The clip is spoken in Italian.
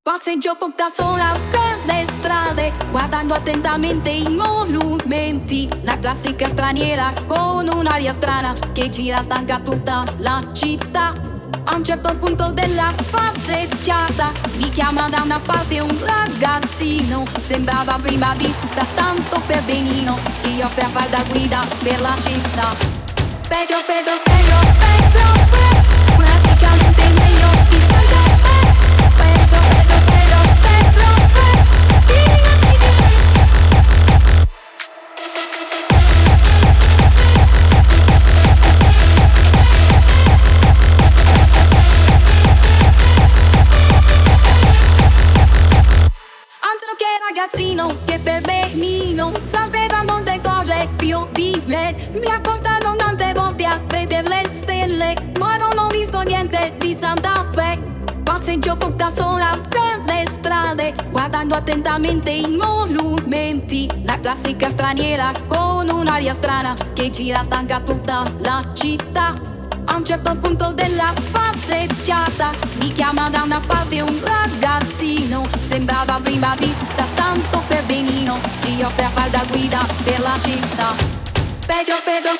Passeggio da sola per le strade, guardando attentamente i monumenti. La classica straniera con un'aria strana che gira stanca tutta la città. A un certo punto della passeggiata mi chiama da una parte un ragazzino. Sembrava prima vista tanto per benino, si offre a far da guida per la città. Peggio, peggio, peggio, peggio, praticamente meglio di Santa Fe. Peggio, peggio, peggio, peggio, altro che ragazzino che per benino sapeva molte cose più di me. Mi ha portato tante volte a vedere le stelle, ma non ho visto niente di Santa Fe. Passeggio da sola per le strade, guardando attentamente i monumenti. La classica straniera con un'aria strana che gira stanca tutta la città. A un certo punto della passeggiata mi chiama da una parte un ragazzino. Sembrava prima vista tanto per benino, si offre a far da guida per la città. Peggio, peggio,